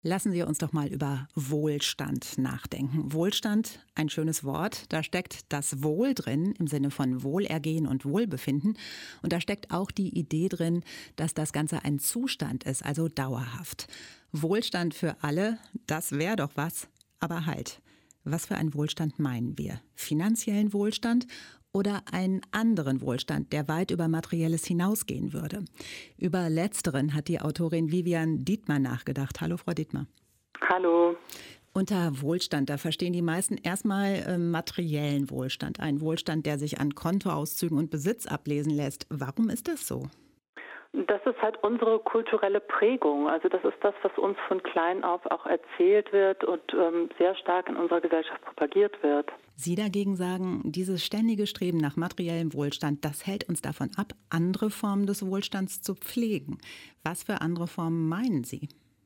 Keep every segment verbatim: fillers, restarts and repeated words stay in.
Lassen Sie uns doch mal über Wohlstand nachdenken. Wohlstand, ein schönes Wort. Da steckt das Wohl drin im Sinne von Wohlergehen und Wohlbefinden. Und da steckt auch die Idee drin, dass das Ganze ein Zustand ist, also dauerhaft. Wohlstand für alle, das wäre doch was. Aber halt, was für einen Wohlstand meinen wir? Finanziellen Wohlstand oder einen anderen Wohlstand, der weit über Materielles hinausgehen würde? Über Letzteren hat die Autorin Vivian Dietmar nachgedacht. Hallo, Frau Dietmar. Hallo. Unter Wohlstand, da verstehen die meisten erstmal äh, materiellen Wohlstand. Ein Wohlstand, der sich an Kontoauszügen und Besitz ablesen lässt. Warum ist das so? Das ist halt unsere kulturelle Prägung. Also das ist das, was uns von klein auf auch erzählt wird und ähm, sehr stark in unserer Gesellschaft propagiert wird. Sie dagegen sagen, dieses ständige Streben nach materiellem Wohlstand, das hält uns davon ab, andere Formen des Wohlstands zu pflegen. Was für andere Formen meinen Sie?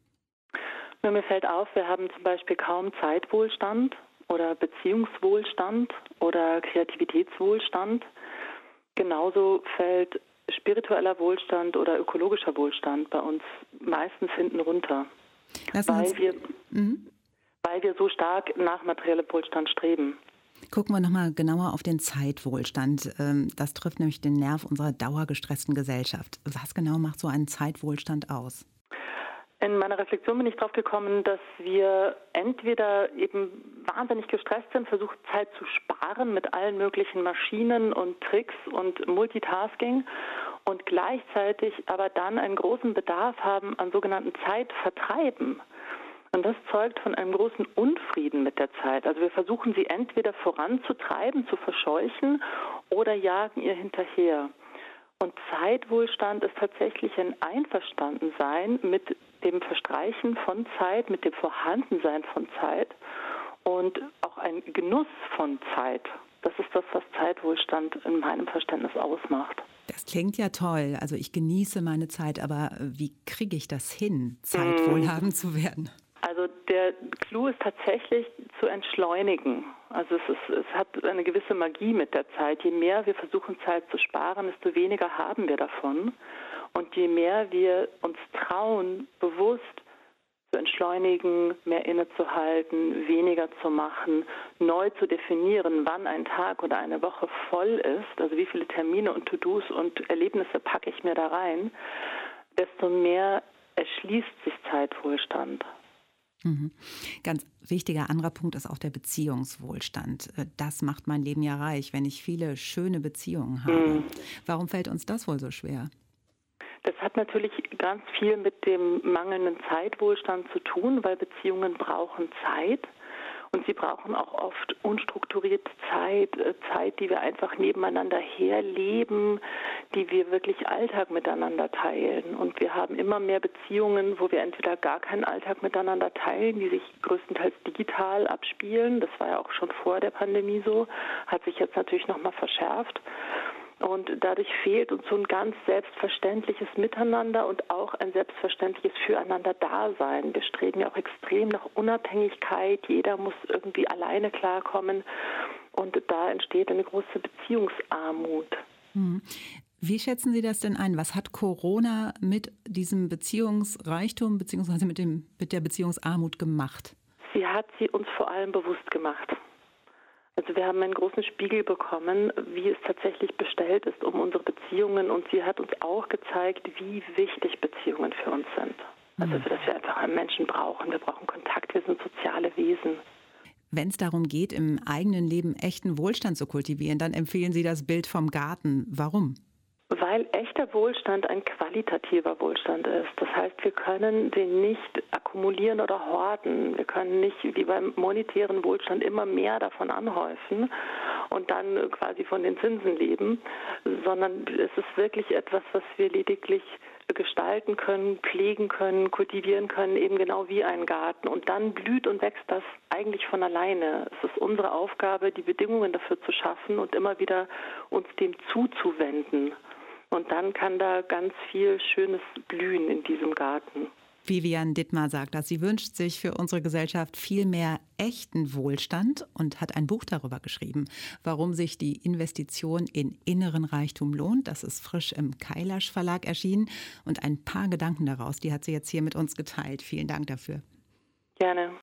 Nur mir fällt auf, wir haben zum Beispiel kaum Zeitwohlstand oder Beziehungswohlstand oder Kreativitätswohlstand. Genauso fällt spiritueller Wohlstand oder ökologischer Wohlstand bei uns meistens hinten runter, weil wir, mhm. weil wir so stark nach materiellem Wohlstand streben. Gucken wir nochmal genauer auf den Zeitwohlstand. Das trifft nämlich den Nerv unserer dauergestressten Gesellschaft. Was genau macht so einen Zeitwohlstand aus? In meiner Reflexion bin ich drauf gekommen, dass wir entweder eben wahnsinnig gestresst sind, versuchen Zeit zu sparen mit allen möglichen Maschinen und Tricks und Multitasking und gleichzeitig aber dann einen großen Bedarf haben an sogenannten Zeitvertreiben. Und das zeugt von einem großen Unfrieden mit der Zeit. Also wir versuchen sie entweder voranzutreiben, zu verscheuchen oder jagen ihr hinterher. Und Zeitwohlstand ist tatsächlich ein Einverstandensein mit dem Verstreichen von Zeit, mit dem Vorhandensein von Zeit und auch ein Genuss von Zeit. Das ist das, was Zeitwohlstand in meinem Verständnis ausmacht. Das klingt ja toll. Also ich genieße meine Zeit, aber wie kriege ich das hin, zeitwohlhabend mmh. zu werden? Also der Clou ist tatsächlich zu entschleunigen. Also es, ist, es hat eine gewisse Magie mit der Zeit. Je mehr wir versuchen, Zeit zu sparen, desto weniger haben wir davon. Und je mehr wir uns trauen, bewusst zu entschleunigen, mehr innezuhalten, weniger zu machen, neu zu definieren, wann ein Tag oder eine Woche voll ist, also wie viele Termine und To-Dos und Erlebnisse packe ich mir da rein, desto mehr erschließt sich Zeitwohlstand. Mhm. Ganz wichtiger anderer Punkt ist auch der Beziehungswohlstand. Das macht mein Leben ja reich, wenn ich viele schöne Beziehungen habe. Mhm. Warum fällt uns das wohl so schwer? Das hat natürlich ganz viel mit dem mangelnden Zeitwohlstand zu tun, weil Beziehungen brauchen Zeit. Und sie brauchen auch oft unstrukturierte Zeit, Zeit, die wir einfach nebeneinander herleben, die wir wirklich Alltag miteinander teilen. Und wir haben immer mehr Beziehungen, wo wir entweder gar keinen Alltag miteinander teilen, die sich größtenteils digital abspielen. Das war ja auch schon vor der Pandemie so, hat sich jetzt natürlich nochmal verschärft. Und dadurch fehlt uns so ein ganz selbstverständliches Miteinander und auch ein selbstverständliches Füreinander-Dasein. Wir streben ja auch extrem nach Unabhängigkeit. Jeder muss irgendwie alleine klarkommen. Und da entsteht eine große Beziehungsarmut. Wie schätzen Sie das denn ein? Was hat Corona mit diesem Beziehungsreichtum bzw. mit dem, mit der Beziehungsarmut gemacht? Sie hat sie uns vor allem bewusst gemacht. Also wir haben einen großen Spiegel bekommen, wie es tatsächlich bestellt ist um unsere Beziehungen. Und sie hat uns auch gezeigt, wie wichtig Beziehungen für uns sind. Also dass wir einfach einen Menschen brauchen. Wir brauchen Kontakt, wir sind soziale Wesen. Wenn es darum geht, im eigenen Leben echten Wohlstand zu kultivieren, dann empfehlen Sie das Bild vom Garten. Warum? Weil echter Wohlstand ein qualitativer Wohlstand ist. Das heißt, wir können den nicht akkumulieren oder horten. Wir können nicht wie beim monetären Wohlstand immer mehr davon anhäufen und dann quasi von den Zinsen leben, sondern es ist wirklich etwas, was wir lediglich gestalten können, pflegen können, kultivieren können, eben genau wie ein Garten. Und dann blüht und wächst das eigentlich von alleine. Es ist unsere Aufgabe, die Bedingungen dafür zu schaffen und immer wieder uns dem zuzuwenden. Und dann kann da ganz viel Schönes blühen in diesem Garten. Vivian Dietmar sagt das. Sie wünscht sich für unsere Gesellschaft viel mehr echten Wohlstand und hat ein Buch darüber geschrieben, warum sich die Investition in inneren Reichtum lohnt. Das ist frisch im Kailash Verlag erschienen. Und ein paar Gedanken daraus, die hat sie jetzt hier mit uns geteilt. Vielen Dank dafür. Gerne.